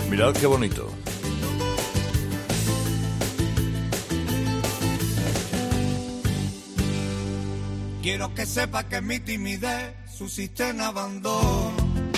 Mirad qué bonito. Quiero que sepa que mi timidez suscita en abandono,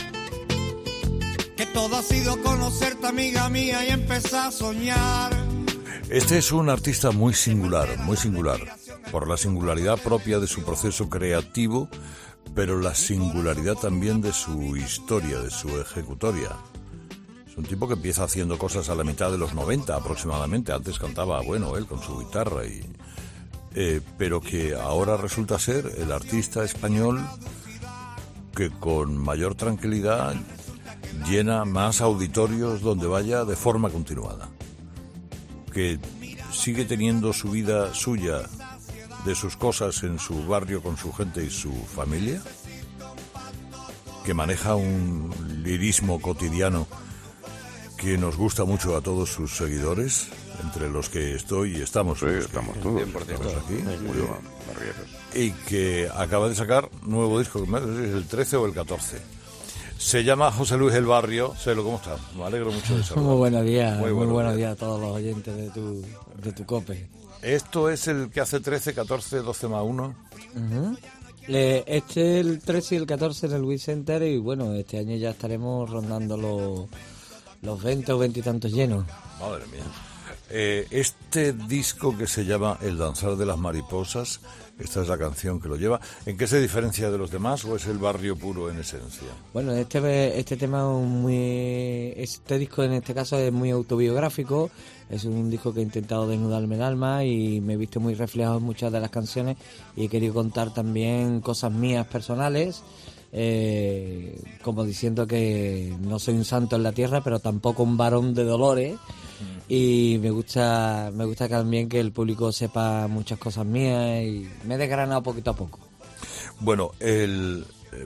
que todo ha sido conocerte, amiga mía, y empezar a soñar. Este es un artista muy singular, por la singularidad propia de su proceso creativo, pero la singularidad también de su historia, de su ejecutoria. Es un tipo que empieza haciendo cosas a la mitad de los 90 aproximadamente. Antes cantaba, bueno, él con su guitarra pero que ahora resulta ser el artista español que con mayor tranquilidad llena más auditorios donde vaya de forma continuada, que sigue teniendo su vida suya, de sus cosas en su barrio con su gente y su familia, que maneja un lirismo cotidiano que nos gusta mucho a todos sus seguidores, entre los que estoy y estamos. Sí, estamos todos. Estamos aquí. Muy bien, y que acaba de sacar nuevo disco, ¿es el 13 o el 14? Se llama José Luis El Barrio. Celo, ¿cómo estás? Me alegro mucho de saludar. Muy buenos días, muy buenos días a todos los oyentes de tu COPE. ¿Esto es el que hace 13, 14, 12 más 1? Uh-huh. Este es el 13 y el 14 en el Wii Center y bueno, este año ya estaremos rondando los 20 o 20 y tantos llenos. Madre mía. Este disco que se llama El Danzar de las Mariposas, esta es la canción que lo lleva. ¿En qué se diferencia de los demás o es el barrio puro en esencia? Bueno, este tema este disco en este caso es muy autobiográfico. Es un disco que he intentado desnudarme el alma y me he visto muy reflejado en muchas de las canciones y he querido contar también cosas mías personales. Como diciendo que no soy un santo en la tierra, pero tampoco un varón de dolores. Y me gusta también que el público sepa muchas cosas mías y me he desgranado poquito a poco. Bueno, el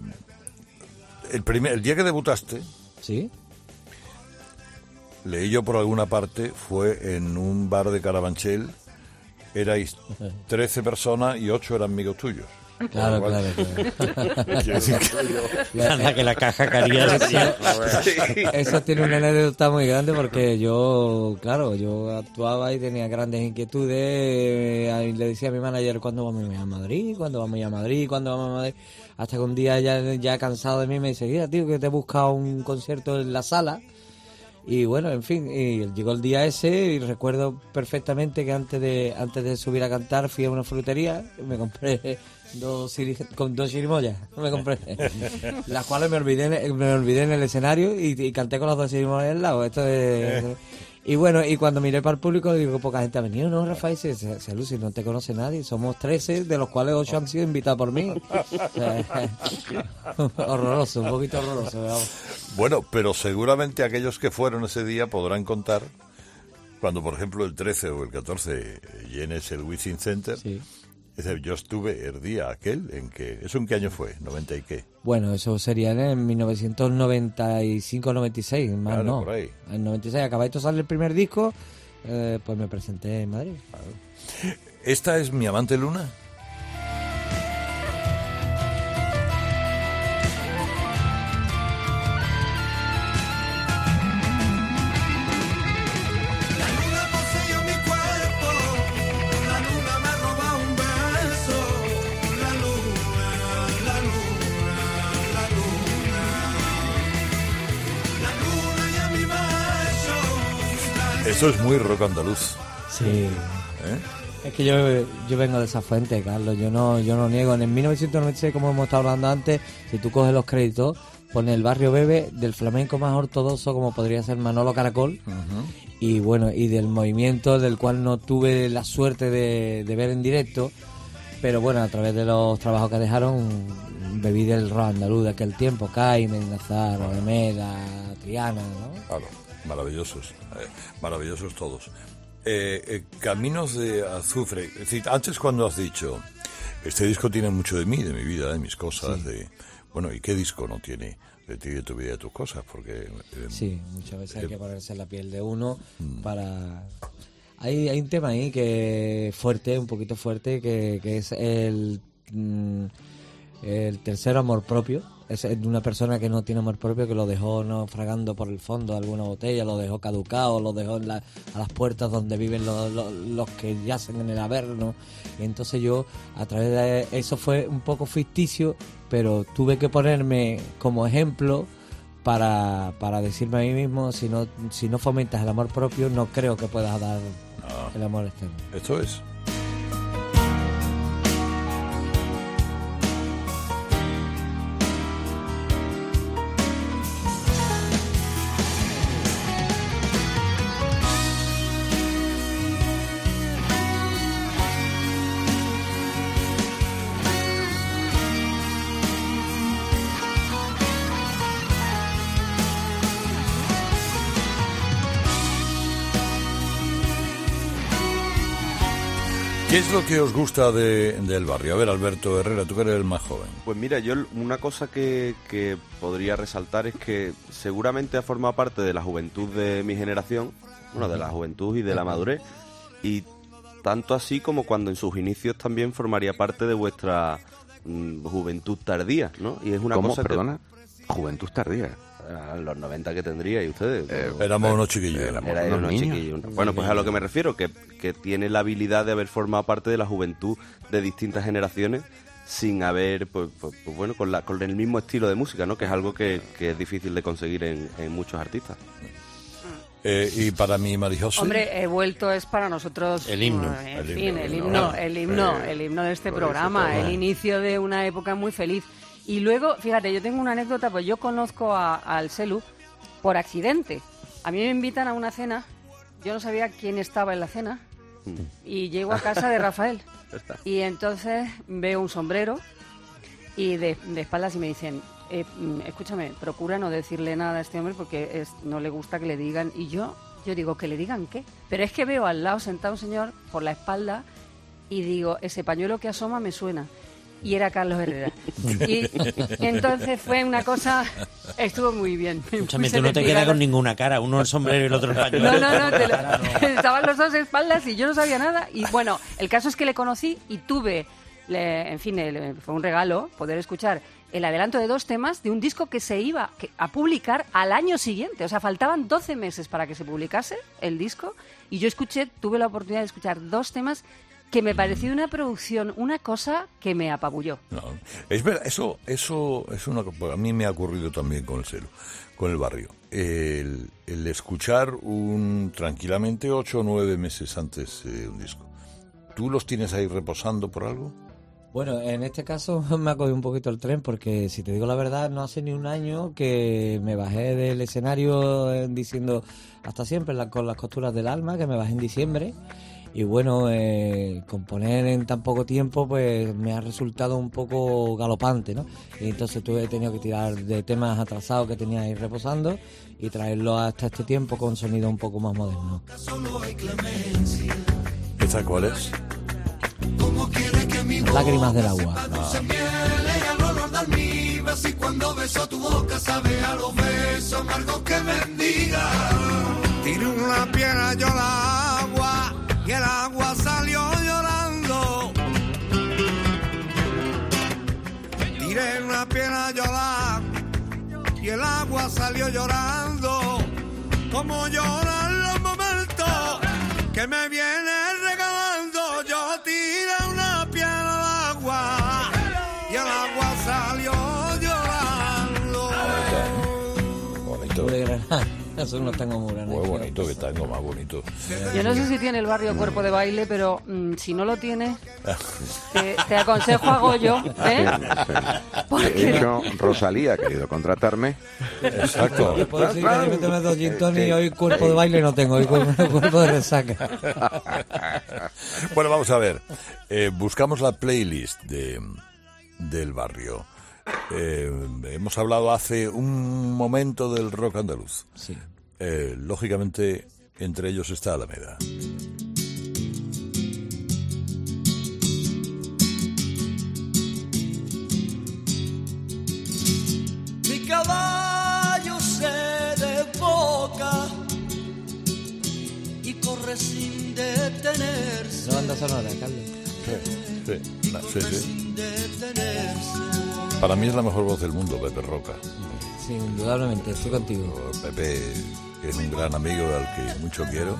día que debutaste, ¿sí? Leí yo por alguna parte, fue en un bar de Carabanchel. Erais 13 personas y 8 eran amigos tuyos. Claro. Anda que la caja caría. Eso tiene una anécdota muy grande porque yo actuaba y tenía grandes inquietudes. Y le decía a mi manager, ¿cuándo vamos a ir a Madrid? Hasta que un día ya cansado de mí me dice, mira, tío, que te he buscado un concierto en la sala. Y bueno, en fin, y llegó el día ese y recuerdo perfectamente que antes de subir a cantar fui a una frutería y me compré dos chirimoyas, las cuales me olvidé en el escenario y canté con las dos chirimoyas al lado. Y bueno, y cuando miré para el público digo, poca gente ha venido, ¿no, Rafael? Se Lucy, no te conoce nadie, somos 13, de los cuales 8 han sido invitados por mí. Horroroso, un poquito horroroso, ¿verdad? Bueno, pero seguramente aquellos que fueron ese día podrán contar cuando, por ejemplo, el 13 o el 14 llenes el Wizzing Center. Sí. Yo estuve el día aquel ¿eso en qué año fue? ¿90 y qué? Bueno, eso sería en 1995-96, más claro, no. Por ahí. En 96, acabadito sale el primer disco, pues me presenté en Madrid. Claro. ¿Esta es Mi Amante Luna? Eso es muy rock andaluz. Sí. Es que yo vengo de esa fuente, Carlos. Yo no niego. En el 1996, como hemos estado hablando antes, si tú coges los créditos, pone el barrio Bebe del flamenco más ortodoxo, como podría ser Manolo Caracol. Uh-huh. Y bueno, y del movimiento del cual no tuve la suerte de ver en directo. Pero bueno, a través de los trabajos que dejaron, bebí del rock andaluz de aquel tiempo. Carmen, Nazar, Alameda, Triana, ¿no? Claro. Maravillosos todos. Caminos de Azufre. Es decir, antes cuando has dicho, este disco tiene mucho de mí, de mi vida, de mis cosas, sí. Bueno, ¿y qué disco no tiene de ti, de tu vida, de tus cosas? Porque sí, muchas veces hay que ponerse en la piel de uno para... Hay un tema ahí que es fuerte, un poquito fuerte, que es el tercer amor propio. es de una persona que no tiene amor propio, que lo dejó naufragando por el fondo de alguna botella, lo dejó caducado, lo dejó a las puertas donde viven los que yacen en el Averno. Y entonces yo, a través de eso, fue un poco ficticio, pero tuve que ponerme como ejemplo para decirme a mí mismo, si no fomentas el amor propio, no creo que puedas dar el amor externo. Esto es. ¿Qué es lo que os gusta del barrio? A ver, Alberto Herrera, tú que eres el más joven. Pues mira, yo una cosa que podría resaltar es que seguramente ha formado parte de la juventud de mi generación, bueno, de la juventud y de la madurez, y tanto así como cuando en sus inicios también formaría parte de vuestra juventud tardía, ¿no? Y es una ¿Cómo? cosa Perdona, juventud tardía. A los 90 que tendríais ustedes. Éramos unos chiquillos. Era unos chiquillos. Bueno, pues a lo que me refiero, que tiene la habilidad de haber formado parte de la juventud de distintas generaciones sin haber, pues bueno, con el mismo estilo de música, ¿no? Que es algo que es difícil de conseguir en muchos artistas. Y para mí, Marijose. Hombre, He vuelto es para nosotros el himno. El himno de este programa, el inicio de una época muy feliz. Y luego, fíjate, yo tengo una anécdota, pues yo conozco al Selu por accidente. A mí me invitan a una cena, yo no sabía quién estaba en la cena, y llego a casa de Rafael. Y entonces veo un sombrero y de espaldas y me dicen, escúchame, procura no decirle nada a este hombre porque no le gusta que le digan. Y yo digo, ¿que le digan qué? Pero es que veo al lado sentado un señor por la espalda y digo, ese pañuelo que asoma me suena. Y era Carlos Herrera. Y entonces fue una cosa, estuvo muy bien. Escúchame, tú no te quedas con ninguna cara, uno el sombrero y el otro el pañuelo. No, estaban los dos de espaldas y yo no sabía nada. Y bueno, el caso es que le conocí y tuve, fue un regalo poder escuchar el adelanto de 2 temas de un disco que se iba a publicar al año siguiente. O sea, faltaban 12 meses para que se publicase el disco y yo tuve la oportunidad de escuchar 2 temas que me pareció una producción, una cosa que me apabulló. No, es verdad, eso es una cosa. A mí me ha ocurrido también con el Selu, con el barrio. El escuchar tranquilamente 8 o 9 meses antes un disco. ¿Tú los tienes ahí reposando por algo? Bueno, en este caso me ha cogido un poquito el tren porque, si te digo la verdad, no hace ni un año que me bajé del escenario diciendo hasta siempre con las costuras del alma, que me bajé en diciembre. Y bueno, componer en tan poco tiempo pues me ha resultado un poco galopante, ¿no? Y entonces he tenido que tirar de temas atrasados que tenía ahí reposando y traerlo hasta este tiempo con sonido un poco más moderno. ¿Esta cuál es? Lágrimas del agua. Y cuando beso tu boca sabe a los besos amargos que bendiga. Tiré una piedra yo al agua y el agua salió llorando. Tiré una piedra yo al agua y el agua salió llorando. Como lloran los momentos que me viene regalando. Yo tiré una piedra al agua y el agua salió llorando. Bonito. Eso no tengo muy grande. Muy bonito, que tengo más bonito. Yo no sé si tiene el barrio cuerpo de baile, pero si no lo tiene, te aconsejo a Goyo, ¿eh? De hecho, Rosalía ha querido contratarme. Exacto. Yo puedo decir que meterme 2 gin tonic y hoy cuerpo de baile no tengo, hoy cuerpo de resaca. Bueno, vamos a ver. Buscamos la playlist del barrio. Hemos hablado hace un momento del rock andaluz. Sí. Lógicamente, entre ellos está Alameda. Mi caballo se desboca y corre sin detenerse. ¿No banda sonora, Carlos? Sí. Sin detenerse. Para mí es la mejor voz del mundo, Pepe Roca. Sí, indudablemente, estoy contigo. Pepe es un gran amigo al que mucho quiero.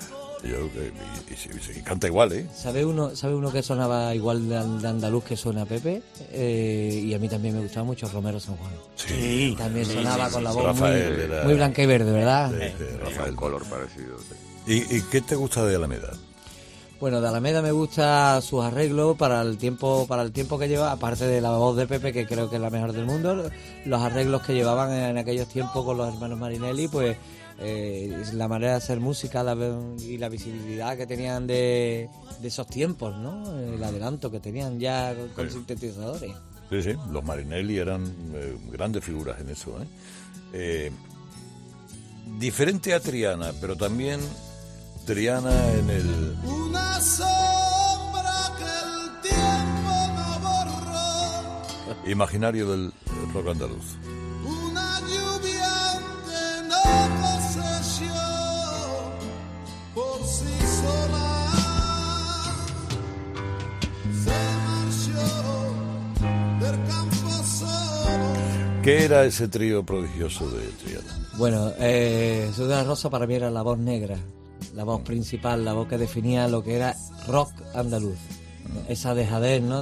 Y canta igual, ¿eh? ¿Sabe uno que sonaba igual de andaluz que suena Pepe? Y a mí también me gustaba mucho Romero San Juan. Sí. También sonaba con la voz Rafael muy blanca y verde, ¿verdad? Rafael, color parecido. ¿Y qué te gusta de Alameda? Bueno, de Alameda me gusta sus arreglos para el tiempo que lleva, aparte de la voz de Pepe, que creo que es la mejor del mundo, los arreglos que llevaban en aquellos tiempos con los hermanos Marinelli, pues la manera de hacer música y la visibilidad que tenían de esos tiempos, ¿no? El adelanto que tenían ya con sintetizadores. Sí, los Marinelli eran grandes figuras en eso, ¿eh? Diferente a Triana, pero también Triana en el... Una sombra que el tiempo no borró. Imaginario del rock andaluz. Una lluvia que no cosechó por sí sola. Se marchó del campo solo. ¿Qué era ese trío prodigioso de Triana? Bueno, Jesús de la Rosa para mí era la voz negra, la voz principal, la voz que definía lo que era rock andaluz. Esa dejadez, ¿no?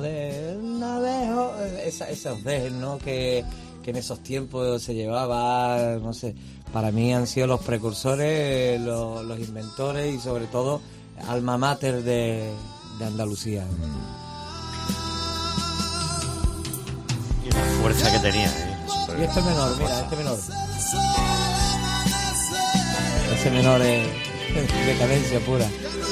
Esos dejes, ¿no? Que en esos tiempos se llevaba, no sé. Para mí han sido los precursores, los inventores y sobre todo alma mater de Andalucía. Y la fuerza que tenía, ¿eh? Y este menor, mira, este menor. Ese menor es decadencia pura.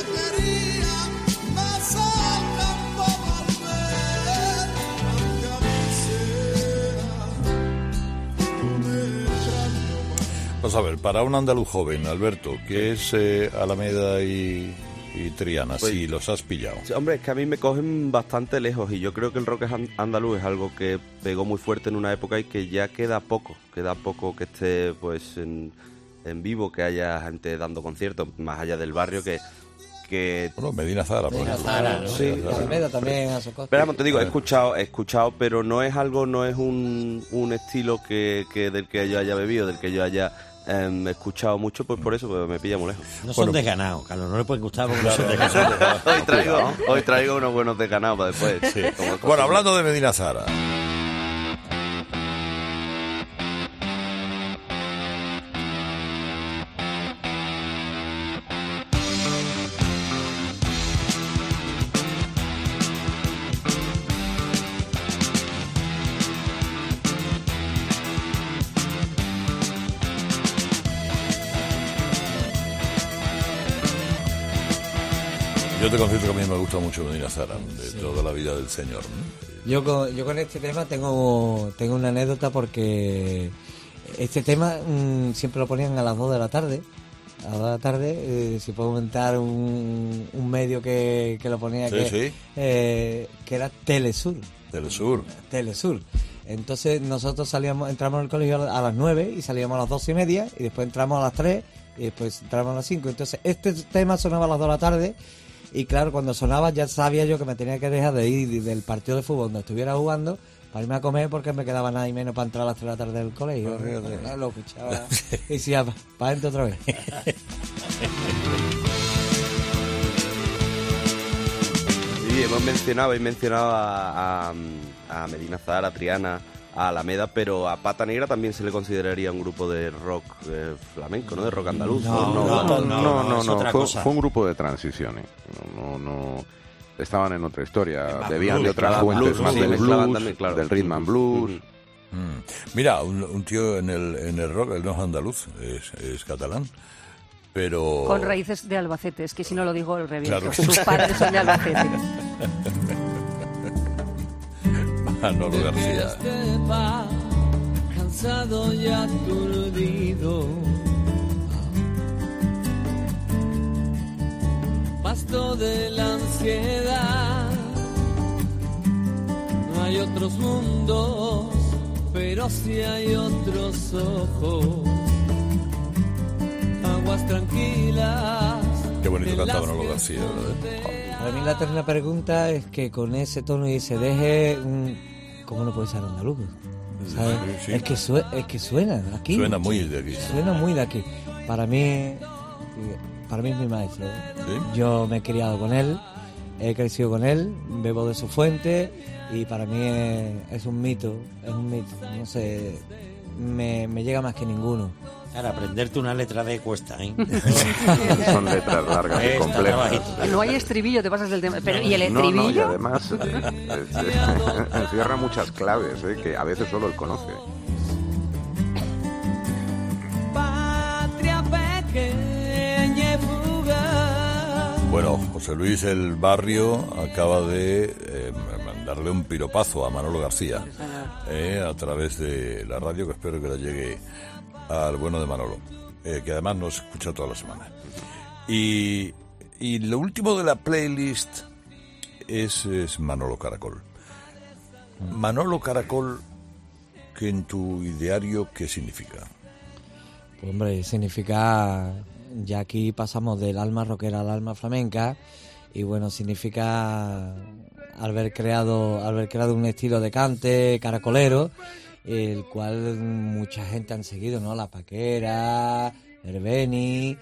Vamos a ver, para un andaluz joven, Alberto, ¿qué es Alameda y Triana? Pues, sí, los has pillado. Sí, hombre, es que a mí me cogen bastante lejos y yo creo que el rock andaluz es algo que pegó muy fuerte en una época y que ya queda poco que esté pues en vivo, que haya gente dando conciertos más allá del barrio que Bueno, Medina Zara, por ejemplo. ¿no? Sí. Alameda también hace cosas. Pero te digo, he escuchado, pero no es un estilo del que yo haya bebido, del que yo haya escuchado mucho, pues por eso pues, me pilla muy lejos. No son desganados, Carlos, no le pueden gustar porque no son desganados. Hoy traigo unos buenos desganados para después. Sí. Bueno, hablando de Medina Zara. Yo te confieso que a mí me gusta mucho Medina Zara, de toda la vida del señor, ¿no? Yo con este tema tengo una anécdota porque este tema siempre lo ponían a las 2 de la tarde. A las 2 de la tarde se puede aumentar un medio que lo ponía que era Telesur. Telesur. Entonces nosotros entramos al colegio a las 9 y salíamos a las 2:30 y después entramos a las 3 y después entramos a las 5. Entonces este tema sonaba a las 2 de la tarde. Y claro, cuando sonaba ya sabía yo que me tenía que dejar de ir del partido de fútbol donde estuviera jugando para irme a comer porque me quedaba nada y menos para entrar a las 3 de la tarde del colegio. Lo escuchaba y decía, para adentro otra vez. Sí, hemos mencionado a Medina Zara, a Triana, a Alameda, pero a Pata Negra también se le consideraría un grupo de rock flamenco, ¿no? De rock andaluz. No. Fue un grupo de transiciones. No, estaban en otra historia. Bebían de otras fuentes más del blues, también, claro, del rhythm and blues. Mira, un tío en el rock, él no es andaluz, es catalán. Pero... Con raíces de Albacete, es que si no lo digo el reviento. Claro. Sus padres son de Albacete. Manolo García. Cansado y aturdido, pasto de la ansiedad. No hay otros mundos, pero sí hay otros ojos. Aguas tranquilas. Qué bonito cantaba Manolo García, ¿verdad? Para mí la eterna pregunta es que con ese tono y ese deje ¿cómo no puede ser andaluz? ¿Sabes? Sí. Es que suena aquí. Suena muy de aquí. Suena muy de aquí. Para mí es mi maestro. ¿Sí? Yo me he criado con él, he crecido con él, bebo de su fuente y para mí es un mito, no sé, me llega más que ninguno. Claro, aprenderte una letra D cuesta, ¿eh? Son letras largas y complejas. No hay estribillo, te pasas del tema. Pero, ¿y el No, estribillo? y además encierra muchas claves que a veces solo él conoce. Patria pequeña y fugaz. Bueno, José Luis El Barrio acaba de mandarle un piropazo a Manolo García a través de la radio, que espero que le llegue al bueno de Manolo, que además nos escucha toda la semana. Y lo último de la playlist es Manolo Caracol. Manolo Caracol, que en tu ideario, ¿qué significa? Pues hombre, significa, ya aquí pasamos del alma rockera al alma flamenca, y bueno, significa haber creado un estilo de cante caracolero, el cual mucha gente han seguido, ¿no? La Paquera, el Beni,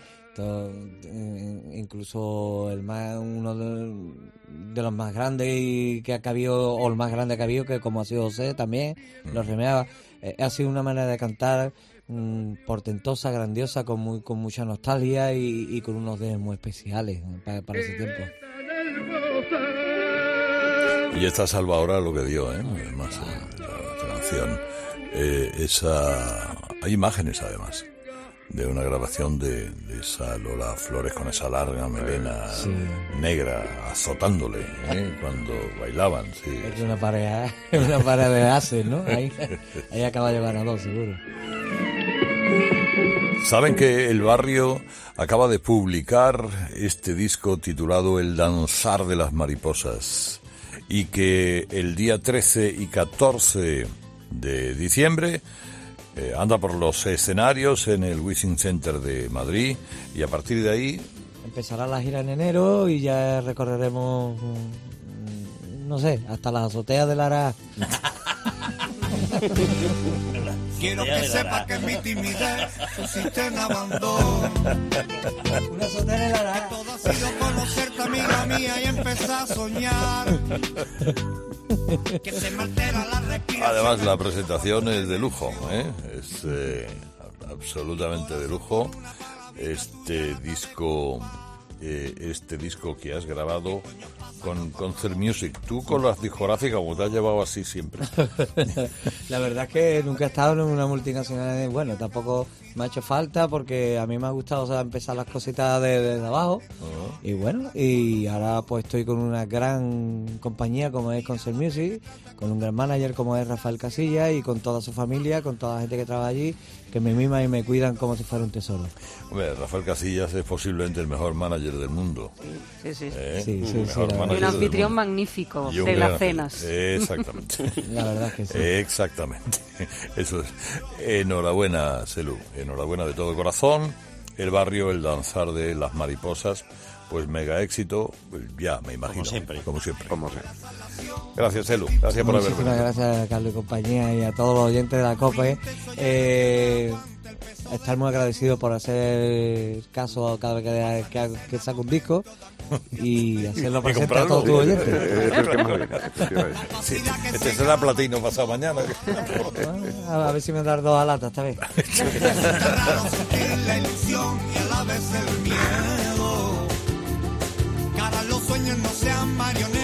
incluso uno de los más grandes y que ha cabido, o el más grande que ha habido, que como ha sido José también, lo remeaba. Ha sido una manera de cantar portentosa, grandiosa, con mucha nostalgia y con unos dedos muy especiales para ese tiempo. Y esta salvadora lo que dio, además, la canción. Hay imágenes, además, de una grabación de esa Lola Flores con esa larga melena negra azotándole cuando bailaban. Sí. Es una pareja de haces, ¿no? Ahí acaba de ganador, seguro. Saben que El Barrio acaba de publicar este disco titulado El Danzar de las Mariposas, y que el día 13 y 14 de diciembre anda por los escenarios en el Wishing Center de Madrid, y a partir de ahí empezará la gira en enero y ya recorreremos, no sé, hasta las azoteas de Lara. Quiero que sepa que mi timidez suscita en abandono. Una azotea de Lara. Todo ha sido conocerte, amiga mía, y empezar a soñar. Que se me altera la respiración. además la presentación es de lujo, es absolutamente de lujo. Este disco que has grabado con Concert Music. Tú con las discográficas, como te has llevado así siempre. La verdad es que nunca he estado en una multinacional. Bueno, tampoco me ha hecho falta, porque a mí me ha gustado, o sea, empezar las cositas desde abajo. Uh-huh. Y bueno, y ahora pues estoy con una gran compañía como es Concert Music, con un gran manager como es Rafael Casillas, y con toda su familia, con toda la gente que trabaja allí, que me miman y me cuidan como si fuera un tesoro. Hombre, Rafael Casillas es posiblemente el mejor manager del mundo. Sí, sí. Sí, y un anfitrión magnífico de las cenas. Exactamente. La verdad es que sí. Exactamente. Eso es. Enhorabuena, Celu. Enhorabuena de todo corazón. El Barrio, El Danzar de las Mariposas, pues mega éxito, ya me imagino. Como siempre. Gracias, Celu. Gracias por haber venido. Muchísimas gracias, Carlos y compañía, y a todos los oyentes de la COPE. Estar muy agradecido por hacer caso cada vez que saco un disco y hacerlo presente a todos tus oyentes. Sí, este será platino pasado mañana. A ver si me das 2 alatas esta vez. La ilusión y a la vez el miedo. Cara, los sueños no sean marionetas.